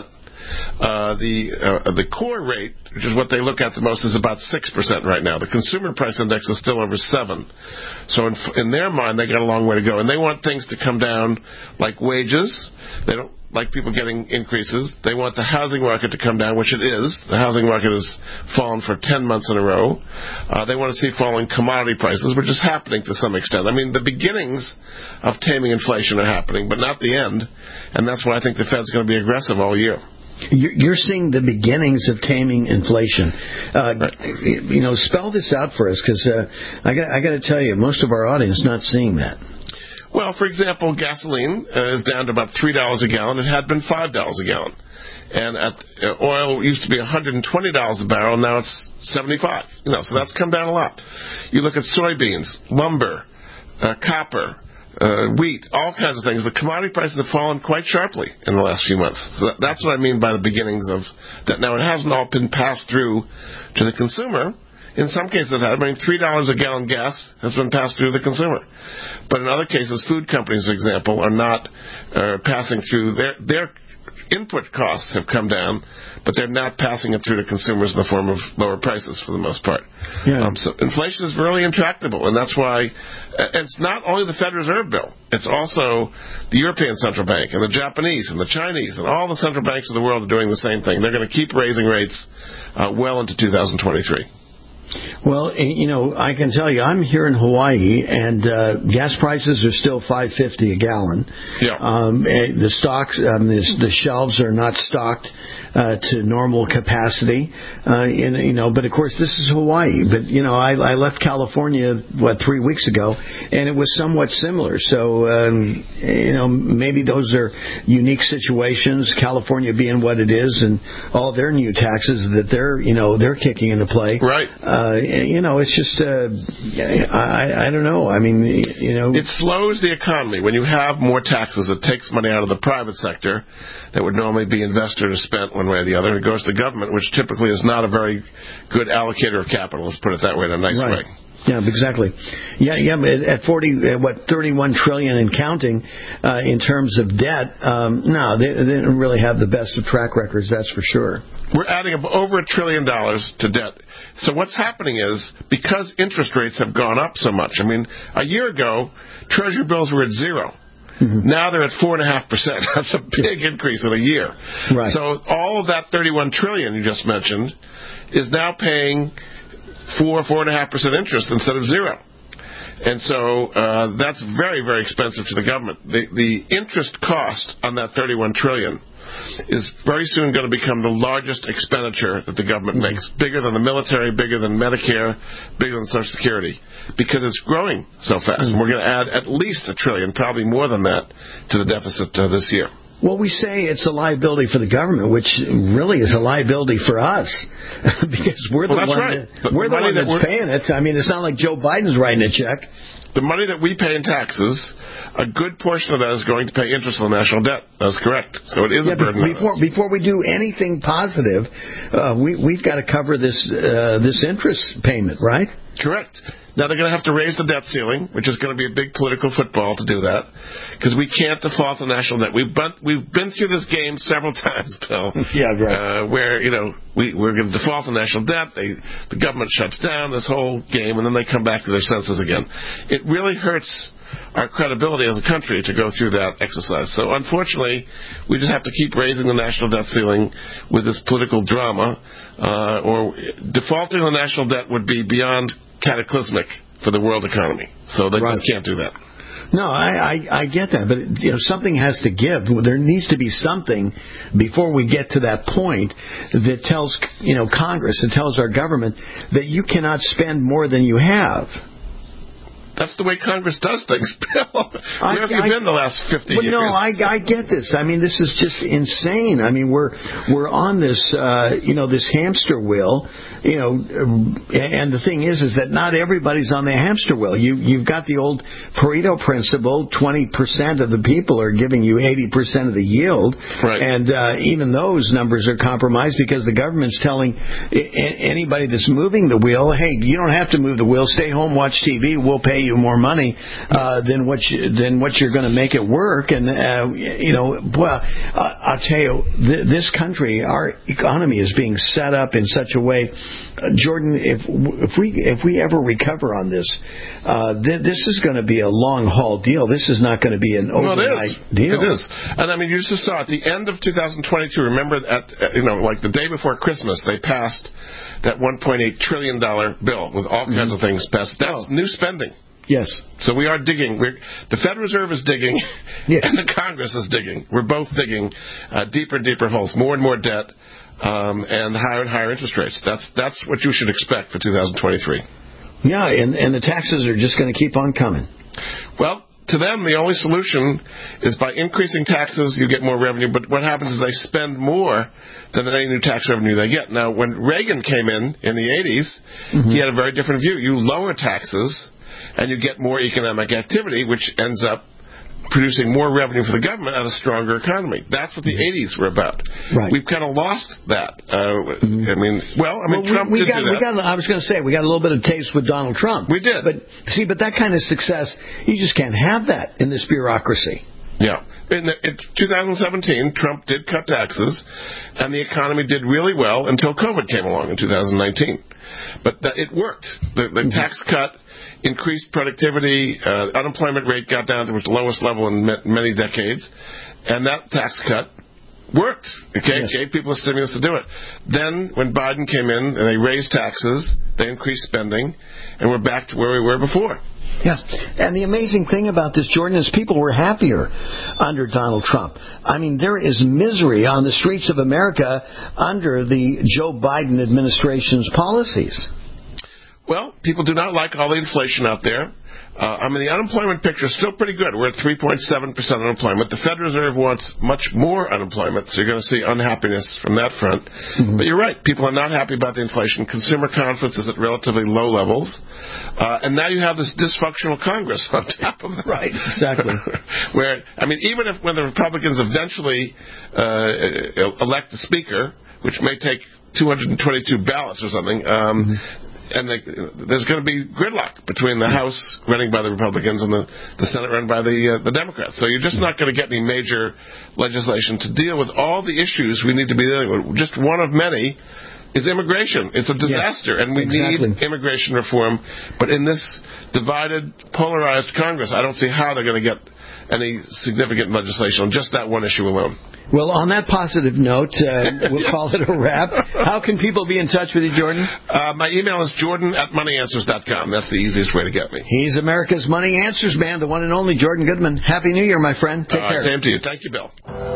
The core rate, which is what they look at the most, is about 6% right now. The consumer price index is still over 7. So in their mind, they got a long way to go. And they want things to come down like wages. They don't like people getting increases. They want the housing market to come down, which it is. The housing market has fallen for 10 months in a row. They want to see falling commodity prices, which is happening to some extent. I mean, the beginnings of taming inflation are happening, but not the end. And that's why I think the Fed's going to be aggressive all year. You're seeing the beginnings of taming inflation. Spell this out for us, because I got to tell you, most of our audience not seeing that. Well, for example, gasoline is down to about $3 a gallon. It had been $5 a gallon. And oil used to be $120 a barrel. Now it's $75. So that's come down a lot. You look at soybeans, lumber, copper, wheat, all kinds of things. The commodity prices have fallen quite sharply in the last few months. So that's what I mean by the beginnings of that. Now, it hasn't all been passed through to the consumer. In some cases, $3 a gallon gas has been passed through to the consumer. But in other cases, food companies, for example, are not passing through their input costs have come down, but they're not passing it through to consumers in the form of lower prices for the most part. Yeah. So inflation is really intractable, and that's why it's not only the Federal Reserve bill, it's also the European Central Bank and the Japanese and the Chinese and all the central banks of the world are doing the same thing. They're going to keep raising rates well into 2023. Well, I can tell you, I'm here in Hawaii, and gas prices are still $5.50 a gallon. Yeah. The stocks, the shelves are not stocked to normal capacity. But of course, this is Hawaii. But I left California 3 weeks ago, and it was somewhat similar. So maybe those are unique situations. California being what it is, and all their new taxes that they're kicking into play. Right. It's just, I don't know. I mean, It slows the economy. When you have more taxes, it takes money out of the private sector that would normally be invested or spent one way or the other. It goes to the government, which typically is not a very good allocator of capital, let's put it that way, in a nice way. Yeah, exactly. Yeah. At 31 trillion and counting in terms of debt. No, they didn't really have the best of track records. That's for sure. We're adding over $1 trillion to debt. So what's happening is, because interest rates have gone up so much. I mean, a year ago, Treasury bills were at 0. Mm-hmm. Now they're at 4.5%. That's a big increase in a year. Right. So all of that 31 trillion you just mentioned is now paying 4.5% interest instead of 0. And so that's very, very expensive to the government. The interest cost on that 31 trillion is very soon going to become the largest expenditure that the government makes, bigger than the military, bigger than Medicare, bigger than Social Security, because it's growing so fast. And we're going to add at least $1 trillion, probably more than that, to the deficit this year. Well, we say it's a liability for the government, which really is a liability for us, because we're the one that's paying it. I mean, it's not like Joe Biden's writing a check. The money that we pay in taxes, a good portion of that is going to pay interest on the national debt. That's correct. So it is a burden on us. Before we do anything positive, we've got to cover this interest payment, right? Correct. Now, they're going to have to raise the debt ceiling, which is going to be a big political football to do that, because we can't default the national debt. We've been through this game several times, Bill. Yeah, right. Where, we're going to default the national debt, the government shuts down this whole game, and then they come back to their senses again. It really hurts our credibility as a country to go through that exercise. So, unfortunately, we just have to keep raising the national debt ceiling with this political drama, or defaulting the national debt would be beyond cataclysmic for the world economy. So they just can't do that. No, I get that, but something has to give. There needs to be something before we get to that point that tells Congress, that tells our government that you cannot spend more than you have. That's the way Congress does things, Bill. Where have you been the last 50 years? No, I get this. I mean, this is just insane. I mean, we're on this this hamster wheel, and the thing is that not everybody's on the hamster wheel. You've got the old Pareto principle: 20% of the people are giving you 80% of the yield, right. And even those numbers are compromised because the government's telling anybody that's moving the wheel, hey, you don't have to move the wheel. Stay home, watch TV. We'll pay you more money than what you're going to make it work. And I'll tell you, this country, our economy is being set up in such a way, Jordan. If we ever recover on this, this is going to be a long haul deal. This is not going to be an overnight deal. It is. And I mean, you just saw at the end of 2022. Remember like the day before Christmas, they passed that $1.8 trillion bill with all kinds of things passed. That's new spending. Yes. So we are digging. The Federal Reserve is digging, and the Congress is digging. We're both digging deeper and deeper holes, more and more debt, and higher interest rates. That's what you should expect for 2023. Yeah, and the taxes are just going to keep on coming. Well, to them, the only solution is by increasing taxes, you get more revenue. But what happens is they spend more than any new tax revenue they get. Now, when Reagan came in the 80s, he had a very different view. You lower taxes, and you get more economic activity, which ends up producing more revenue for the government and a stronger economy. That's what the 80s were about. Right. We've kind of lost that. Trump did that. I was going to say, we got a little bit of taste with Donald Trump. We did. But that kind of success, you just can't have that in this bureaucracy. Yeah. In 2017, Trump did cut taxes, and the economy did really well until COVID came along in 2019. But it worked. The tax cut increased productivity. Unemployment rate got down to its lowest level in many decades. And that tax cut worked. Okay? Yes. Gave people a stimulus to do it. Then, when Biden came in, and they raised taxes, they increased spending, and we're back to where we were before. Yes, and the amazing thing about this, Jordan, is people were happier under Donald Trump. I mean, there is misery on the streets of America under the Joe Biden administration's policies. Well, people do not like all the inflation out there. The unemployment picture is still pretty good. We're at 3.7% unemployment. The Federal Reserve wants much more unemployment, so you're going to see unhappiness from that front. But you're right. People are not happy about the inflation. Consumer confidence is at relatively low levels. And now you have this dysfunctional Congress on top of that. Right, exactly. Even when the Republicans eventually elect the Speaker, which may take 222 ballots or something, there's going to be gridlock between the House running by the Republicans and the Senate run by the Democrats. So you're just not going to get any major legislation to deal with all the issues we need to be dealing with. Just one of many is immigration. It's a disaster, and we need immigration reform. But in this divided, polarized Congress, I don't see how they're going to get any significant legislation on just that one issue alone. Well, on that positive note, we'll call it a wrap. How can people be in touch with you, Jordan? My email is jordan@moneyanswers.com. That's the easiest way to get me. He's America's Money Answers man, the one and only Jordan Goodman. Happy New Year, my friend. Take care. Same to you. Thank you, Bill.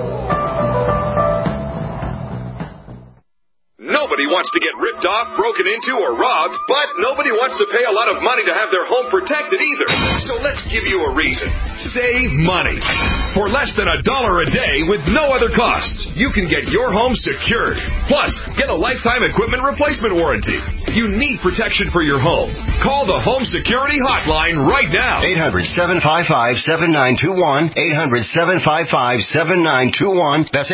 Nobody wants to get ripped off, broken into, or robbed, but nobody wants to pay a lot of money to have their home protected either. So let's give you a reason. Save money. For less than $1 a day with no other costs, you can get your home secured. Plus, get a lifetime equipment replacement warranty. You need protection for your home. Call the Home Security Hotline right now. 800-755-7921. 800-755-7921. That's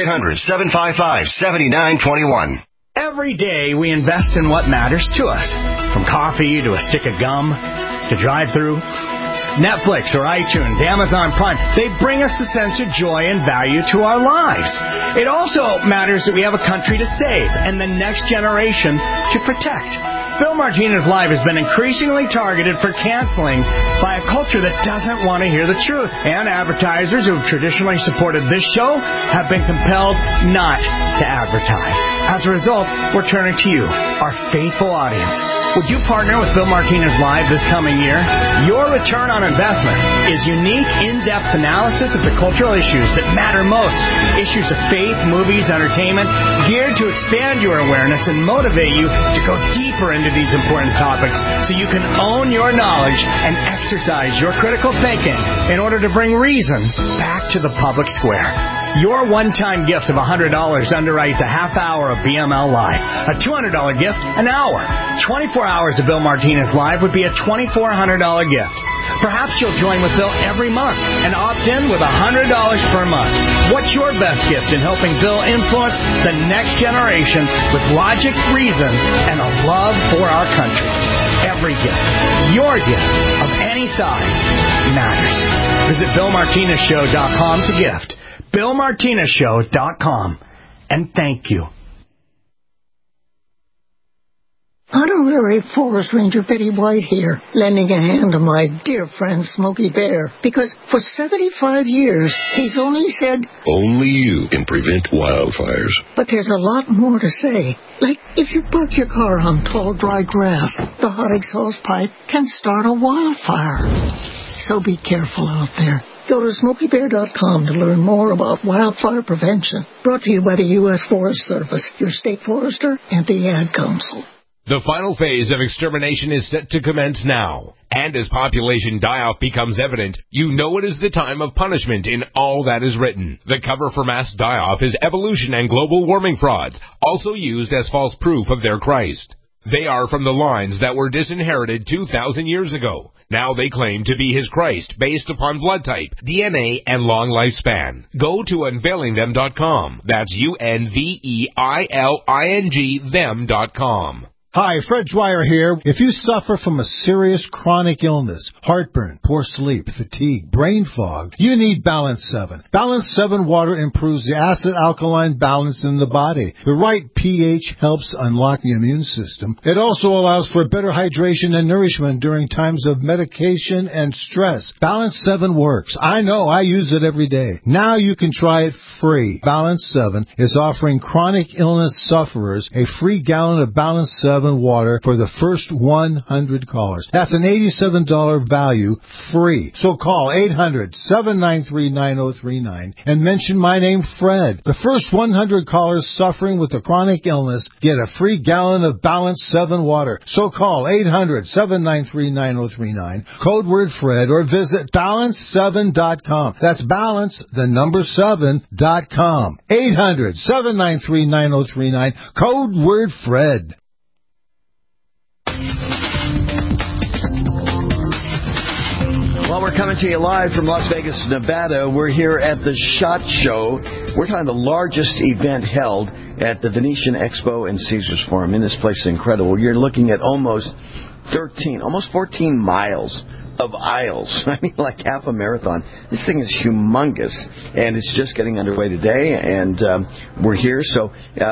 800-755-7921. Every day we invest in what matters to us. From coffee to a stick of gum to drive-through. Netflix or iTunes, Amazon Prime, they bring us a sense of joy and value to our lives. It also matters that we have a country to save and the next generation to protect. Bill Martinez Live has been increasingly targeted for canceling by a culture that doesn't want to hear the truth. And advertisers who have traditionally supported this show have been compelled not to advertise. As a result, we're turning to you, our faithful audience. Would you partner with Bill Martinez Live this coming year? Your return on investment is unique, in-depth analysis of the cultural issues that matter most. Issues of faith, movies, entertainment, geared to expand your awareness and motivate you to go deeper into these important topics so you can own your knowledge and exercise your critical thinking in order to bring reason back to the public square. Your one-time gift of $100 underwrites a half hour of BML Live. A $200 gift, an hour. 24 hours of Bill Martinez Live would be a $2,400 gift. Perhaps you'll join with Bill every month and opt in with $100 per month. What's your best gift in helping Bill influence the next generation with logic, reason, and a love for our country? Every gift, your gift of any size, matters. Visit BillMartinezShow.com to gift. BillMartinezShow.com. And thank you. Honorary Forest Ranger Betty White here, lending a hand to my dear friend Smokey Bear, because for 75 years, he's only said, only you can prevent wildfires. But there's a lot more to say. Like, if you park your car on tall, dry grass, the hot exhaust pipe can start a wildfire. So be careful out there. Go to SmokeyBear.com to learn more about wildfire prevention. Brought to you by the U.S. Forest Service, your state forester, and the Ad Council. The final phase of extermination is set to commence now. And as population die-off becomes evident, you know it is the time of punishment in all that is written. The cover for mass die-off is evolution and global warming frauds, also used as false proof of their Christ. They are from the lines that were disinherited 2,000 years ago. Now they claim to be his Christ based upon blood type, DNA, and long lifespan. Go to unveilingthem.com. That's UNVEILING them.com. Hi, Fred Dwyer here. If you suffer from a serious chronic illness, heartburn, poor sleep, fatigue, brain fog, you need Balance 7. Balance 7 water improves the acid-alkaline balance in the body. The right pH helps unlock the immune system. It also allows for better hydration and nourishment during times of medication and stress. Balance 7 works. I know, I use it every day. Now you can try it free. Balance 7 is offering chronic illness sufferers a free gallon of Balance 7 water for the first 100 callers. That's an $87 value free. So call 800-793-9039 and mention my name, Fred. The first 100 callers suffering with a chronic illness get a free gallon of Balance 7 water. So call 800-793-9039, code word Fred, or visit balance7.com. That's balance, the number 7.com. 800-793-9039, code word Fred. Well, we're coming to you live from Las Vegas, Nevada. We're here at the SHOT Show. We're talking the largest event held at the Venetian Expo and Caesars Forum. In this place is incredible. You're looking at almost 14 miles of aisles. I mean, like half a marathon. This thing is humongous, and it's just getting underway today, and we're here. So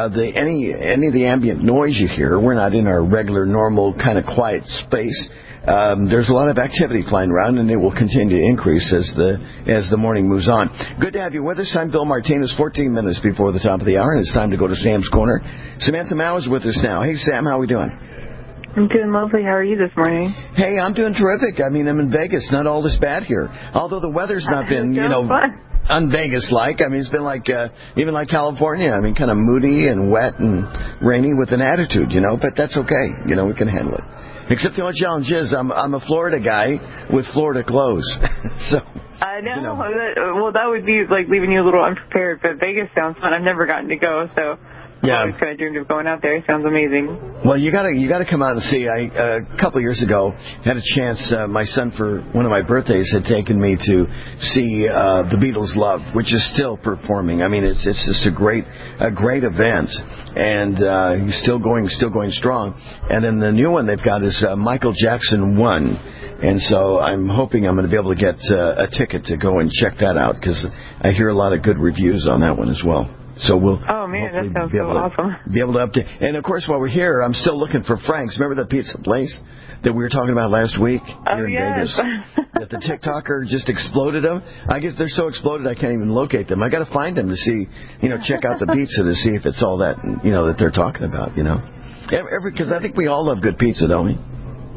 any of the ambient noise you hear, we're not in our regular, normal, kind of quiet space. There's a lot of activity flying around, and it will continue to increase as the morning moves on. Good to have you with us. I'm Bill Martinez, 14 minutes before the top of the hour, and it's time to go to Sam's Corner. Samantha Mao is with us now. Hey, Sam, how are we doing? I'm doing lovely. How are you this morning? Hey, I'm doing terrific. I mean, I'm in Vegas. Not all this bad here. Although the weather's not been, un-Vegas-like. I mean, it's been like, even like California. I mean, kind of moody and wet and rainy with an attitude, but that's okay. We can handle it. Except the only challenge is I'm a Florida guy with Florida clothes. So I know. Well, that would be like leaving you a little unprepared, but Vegas sounds fun. I've never gotten to go, so yeah. I always kind of dreamed of going out there. It sounds amazing. Well, you gotta come out and see. A couple of years ago had a chance. My son, for one of my birthdays, had taken me to see the Beatles' Love, which is still performing. I mean, it's just a great event, and he's still going strong. And then the new one they've got is Michael Jackson 1. And so I'm hoping I'm going to be able to get a ticket to go and check that out, because I hear a lot of good reviews on that one as well. So we'll that sounds so awesome. Be able to update. And of course, while we're here, I'm still looking for Frank's. Remember the pizza place that we were talking about last week here in Vegas? That the TikToker just exploded them. I guess they're so exploded I can't even locate them. I got to find them to see, check out the pizza to see if it's all that, that they're talking about. Because I think we all love good pizza, don't we?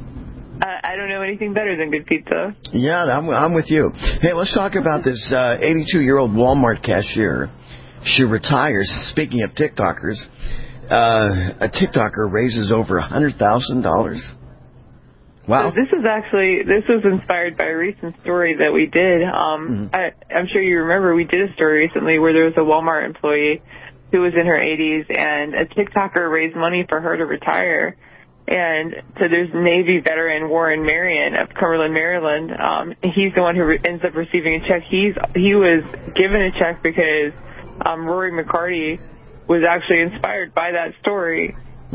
I don't know anything better than good pizza. Yeah, I'm with you. Hey, let's talk about this 82-year-old Walmart cashier. She retires. Speaking of TikTokers, a TikToker raises over $100,000. Wow. So this was inspired by a recent story that we did. I'm sure you remember we did a story recently where there was a Walmart employee who was in her 80s, and a TikToker raised money for her to retire. And so there's Navy veteran Warren Marion of Cumberland, Maryland. He's the one who ends up receiving a check. He was given a check because Rory McCarty was actually inspired by that story.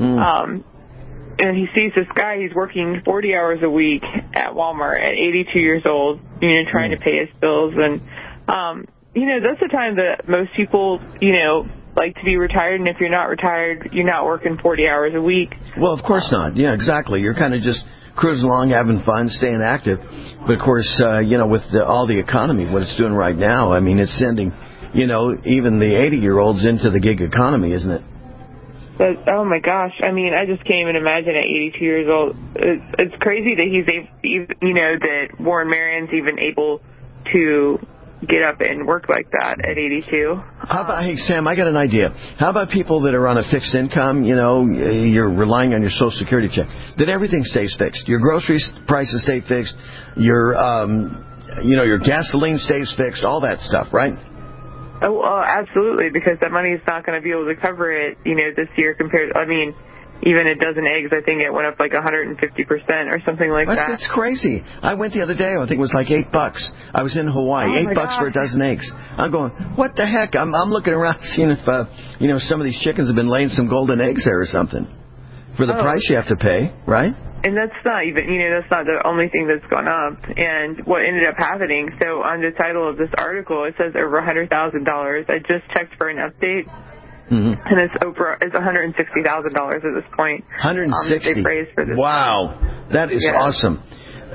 And he sees this guy, he's working 40 hours a week at Walmart at 82 years old, trying to pay his bills. And, that's the time that most people, like to be retired. And if you're not retired, you're not working 40 hours a week. Well, of course not. Yeah, exactly. You're kind of just cruising along, having fun, staying active. But, of course, with all the economy, what it's doing right now, I mean, it's sending, even the 80-year-olds into the gig economy, isn't it? But, oh my gosh! I mean, I just can't even imagine at 82 years old. It's crazy that he's that Warren Marion's even able to get up and work like that at 82. How about, hey, Sam, I got an idea. How about people that are on a fixed income, you're relying on your Social Security check, that everything stays fixed. Your grocery prices stay fixed. Your gasoline stays fixed, all that stuff, right? Oh, absolutely, because that money is not going to be able to cover it, this year compared, even a dozen eggs, I think it went up like 150% or something like that. It's crazy. I went the other day, I think it was like $8. I was in Hawaii, $8 for a dozen eggs. I'm going, what the heck? I'm looking around seeing if, some of these chickens have been laying some golden eggs there or something. For the price you have to pay, right? And that's not even, that's not the only thing that's gone up. And what ended up happening, so on the title of this article, it says over $100,000. I just checked for an update. Mm-hmm. And it's $160,000 at this point. 160. They raised for this. Wow, that is awesome.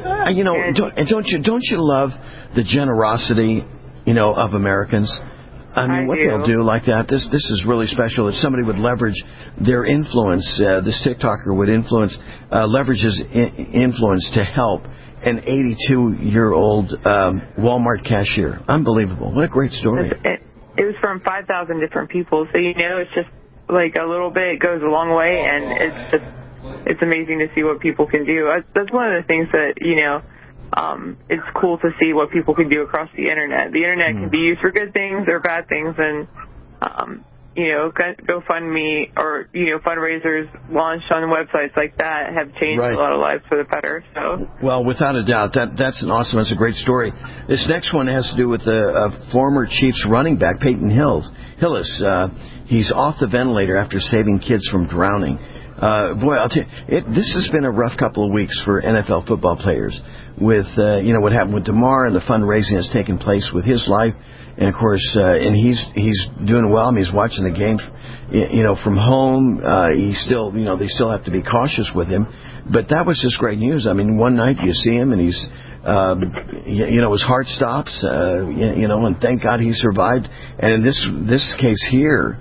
Don't you love the generosity, of Americans? I mean, what they'll do like that. This is really special. If somebody would leverage their influence, this TikToker would leverage his influence to help an 82-year-old Walmart cashier. Unbelievable. What a great story. It was from 5,000 different people, so it's just like a little bit goes a long way, and it's amazing to see what people can do. That's one of the things that it's cool to see what people can do across the internet. The internet can be used for good things or bad things, and GoFundMe or fundraisers launched on websites like that have changed a lot of lives for the better. So, well, without a doubt, that's a great story. This next one has to do with a former Chiefs running back, Peyton Hillis. He's off the ventilator after saving kids from drowning. I'll tell you, this has been a rough couple of weeks for NFL football players with what happened with DeMar and the fundraising that's taken place with his life. And of course, and he's doing well. I mean, he's watching the game, from home. He's still, they still have to be cautious with him. But that was just great news. I mean, one night you see him and he's, his heart stops, and thank God he survived. And in this case here,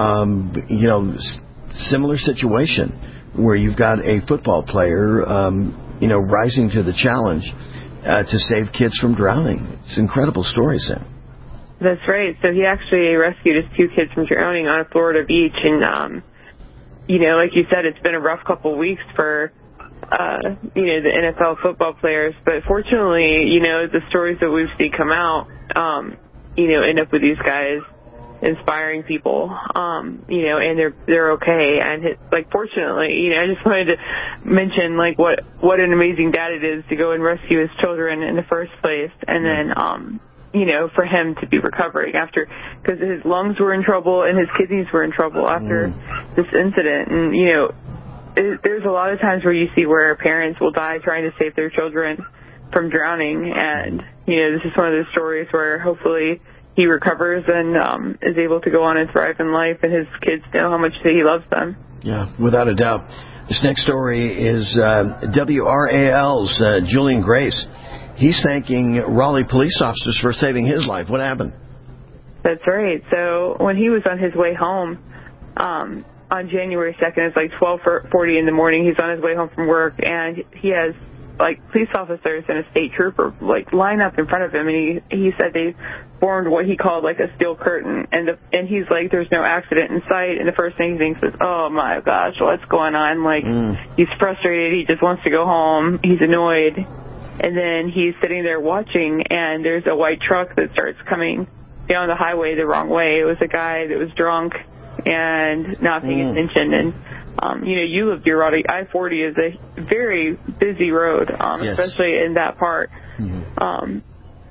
similar situation where you've got a football player, rising to the challenge to save kids from drowning. It's an incredible story, Sam. That's right. So he actually rescued his 2 kids from drowning on a Florida beach. And, like you said, it's been a rough couple of weeks for, the NFL football players. But fortunately, the stories that we've seen come out, end up with these guys inspiring people, and they're okay. And fortunately, I just wanted to mention, what an amazing dad it is to go and rescue his children in the first place. And then, for him to be recovering because his lungs were in trouble and his kidneys were in trouble after this incident. And, there's a lot of times where you see where parents will die trying to save their children from drowning. And, this is one of those stories where hopefully he recovers and is able to go on and thrive in life, and his kids know how much he loves them. Yeah, without a doubt. This next story is WRAL's Julian Grace. He's thanking Raleigh police officers for saving his life. What happened? That's right. So when he was on his way home on January 2nd, it's like 12:40 in the morning. He's on his way home from work, and he has police officers and a state trooper line up in front of him, and he said they formed what he called a steel curtain, and he's like, there's no accident in sight, and the first thing he thinks is, oh my gosh, what's going on? He's frustrated, he just wants to go home, he's annoyed, and then he's sitting there watching, and there's a white truck that starts coming down the highway the wrong way. It was a guy that was drunk and not paying attention, and you live near I-40 is a very busy road, especially in that part. And,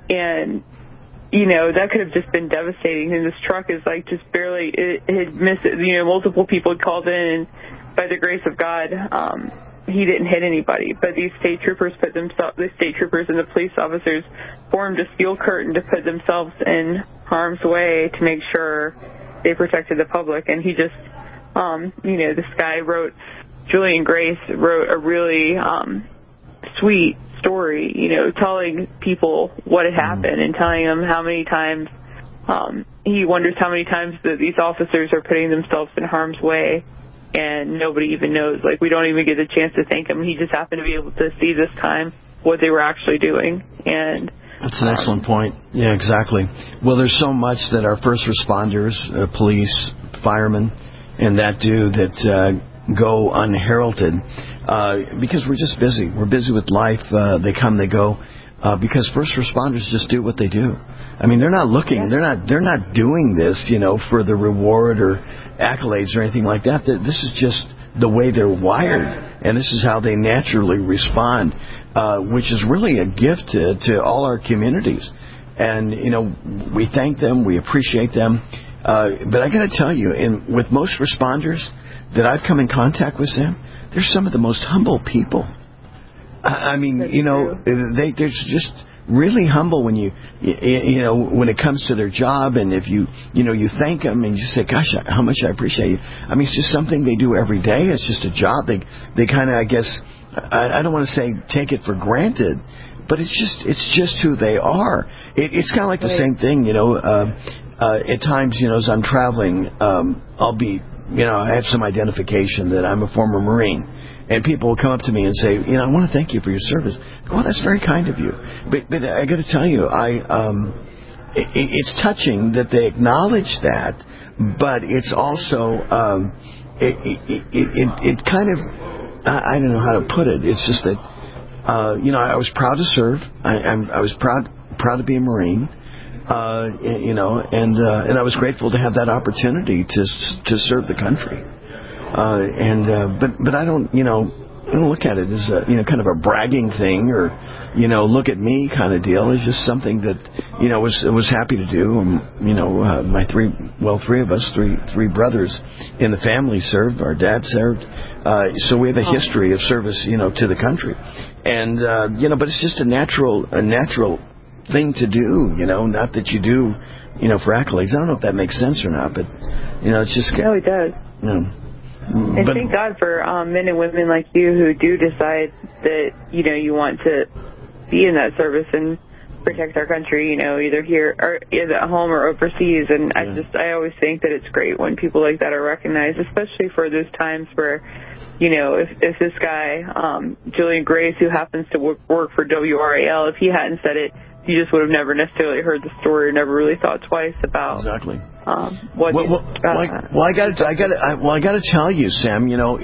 that could have just been devastating. And this truck is just barely, it had missed it. Multiple people had called in, and by the grace of God, he didn't hit anybody. But these state troopers and the police officers formed a steel curtain to put themselves in harm's way to make sure they protected the public. And he just, this guy Julian Grace wrote a really sweet story, telling people what had happened and telling them how many times, he wonders how many times that these officers are putting themselves in harm's way and nobody even knows. Like, we don't even get a chance to thank him. He just happened to be able to see this time what they were actually doing. And that's an excellent point. Yeah, exactly. Well, there's so much that our first responders, police, firemen, and that do that go unheralded because we're just busy. We're busy with life. They come, they go. Because first responders just do what they do. I mean, they're not looking. They're not doing this, for the reward or accolades or anything like that. This is just the way they're wired, and this is how they naturally respond, which is really a gift to all our communities. And we thank them, we appreciate them. But I got to tell you, with most responders that I've come in contact with, Sam, they're some of the most humble people. I mean, they're just really humble when when it comes to their job, and if you thank them and you say, "Gosh, how much I appreciate you." I mean, it's just something they do every day. It's just a job. They kind of, I guess, I don't want to say take it for granted, but it's just who they are. It's kind of like the same thing, at times, as I'm traveling, I'll be, I have some identification that I'm a former Marine. And people will come up to me and say, I want to thank you for your service. Well, that's very kind of you. But I got to tell you, it's touching that they acknowledge that, but it's also, it kind of, I don't know how to put it. It's just that, I was proud to serve. I was proud to be a Marine. And I was grateful to have that opportunity to serve the country. But I don't look at it as kind of a bragging thing or, look at me kind of deal. It's just something that, was happy to do. My three of us, three brothers in the family served. Our dad served. So we have a history of service, to the country. And, but it's just a natural thing to do, not that you do, for accolades. I don't know if that makes sense or not, but, it's just. No, it does. And thank God for men and women like you who do decide that, you want to be in that service and protect our country, either here or either at home or overseas. And I always think that it's great when people like that are recognized, especially for those times where, if this guy, Julian Grace, who happens to work for WRAL, if he hadn't said it, you just would have never necessarily heard the story or never really thought twice about what. I got to tell you, Sam.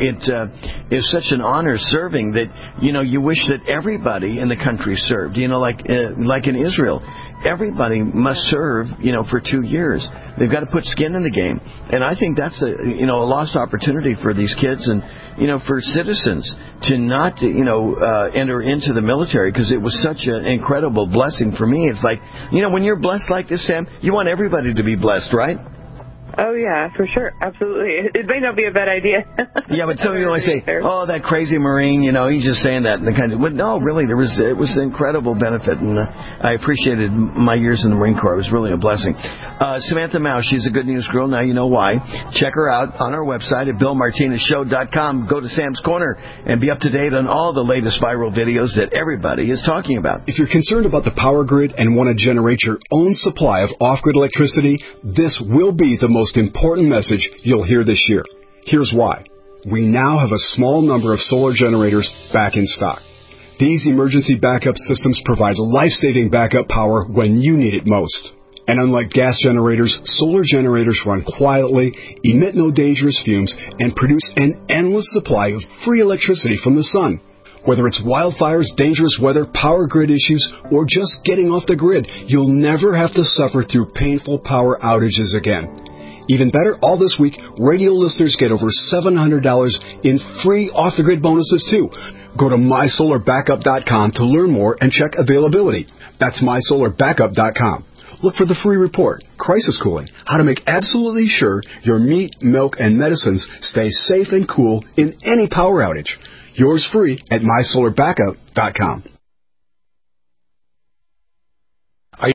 It is such an honor serving that you wish that everybody in the country served. Like in Israel, everybody must serve. For 2 years, they've got to put skin in the game, and I think that's a lost opportunity for these kids and for citizens to not enter into the military, because it was such an incredible blessing for me. It's like when you're blessed like this, Sam, you want everybody to be blessed, right? Oh, yeah, for sure. Absolutely. It may not be a bad idea. Yeah, but some people always say, oh, that crazy Marine, he's just saying that. But no, really, it was an incredible benefit, and I appreciated my years in the Marine Corps. It was really a blessing. Samantha Mouse, she's a good news girl. Now you know why. Check her out on our website at BillMartinezShow.com. Go to Sam's Corner and be up to date on all the latest viral videos that everybody is talking about. If you're concerned about the power grid and want to generate your own supply of off-grid electricity, this will be the most important message you'll hear this year. Here's why. We now have a small number of solar generators back in stock. These emergency backup systems provide life-saving backup power when you need it most. And unlike gas generators, solar generators run quietly, emit no dangerous fumes, and produce an endless supply of free electricity from the sun. Whether it's wildfires, dangerous weather, power grid issues, or just getting off the grid, you'll never have to suffer through painful power outages again. Even better, all this week, radio listeners get over $700 in free off-the-grid bonuses, too. Go to MySolarBackup.com to learn more and check availability. That's MySolarBackup.com. Look for the free report, Crisis Cooling, how to make absolutely sure your meat, milk, and medicines stay safe and cool in any power outage. Yours free at MySolarBackup.com.